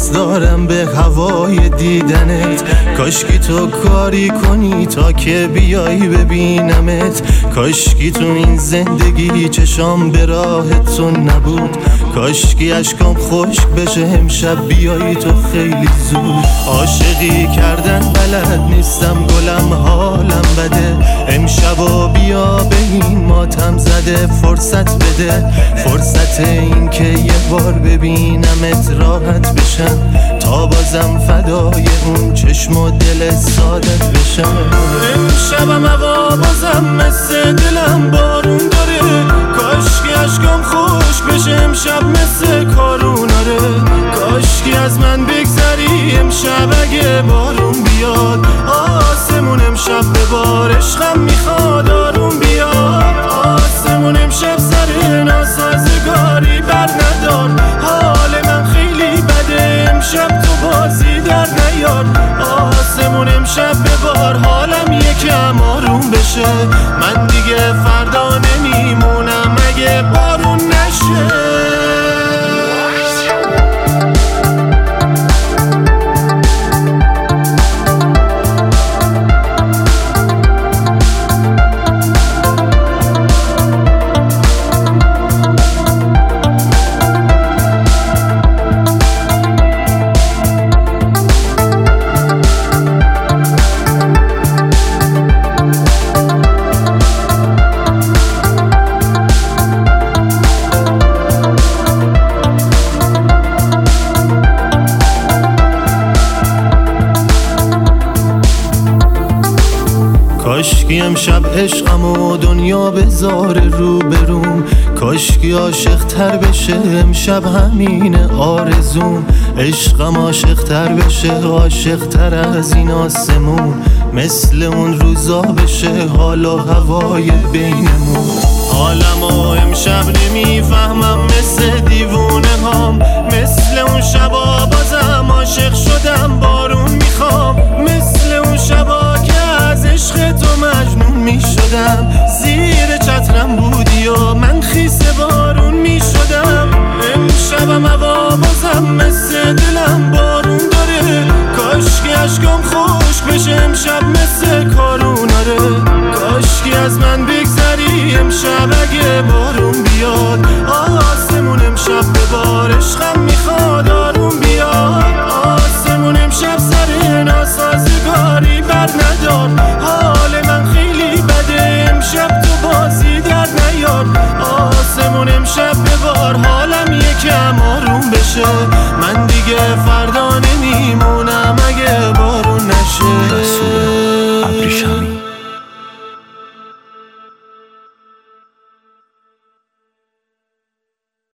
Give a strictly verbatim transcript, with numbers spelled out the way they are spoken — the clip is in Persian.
نیاز دارم به هوای دیدنت. کاشکی تو کاری کنی تا که بیایی ببینمت. کاشکی تو این زندگی چشام به راه تو نبود. کاشکی اشکام خشک بشه امشب بیایی تو خیلی زود. عاشقی کردن بلد نیستم گلم حالم بده. امشبا بیا به این ماتم زده فرصت بده. فرصت این که یه بار ببینمت راحت بشم تا بازم فدای اون چشم و دل سادت بشم. امشبم هوا بازم مثل دلم بارون داره. کاشکی اشکام خوش بشه امشب مثل کاروناره. کاشکی از من بگذری امشب اگه بارون بیاد. آسمون امشب به بار عشقم میخواد آروم بیاد. آسمون امشب سر ناسازگاری بر ندار. حال من خیلی بده امشب تو بازی در نیار. آسمون امشب به بار حالم یکم آروم بشه. من دیگه فردا نمیمونم اگه بارون نشه. کاشکی امشب عشقم و دنیا بذاره رو بروم. کاشکی عاشق تر بشه امشب همینه آرزوم. عشقم عاشق تر بشه عاشق تر از این آسمون. مثل اون روزا بشه حال و هوای بینمون. حالمو امشب نمیفهمم مثل دیوونه هام. مثل اون شبا بازم عاشق شدم بارون میخوام. مثل اون شبا که از عشق تو مجنون میشدم. زیر چترم بودی و من خیس بارون میشدم. امشبم هوا بازم مثل دلم بارون داره. کاشکی اشکام خوش بشه امشب مثل کاروناره. کاشکی از من بگذری امشب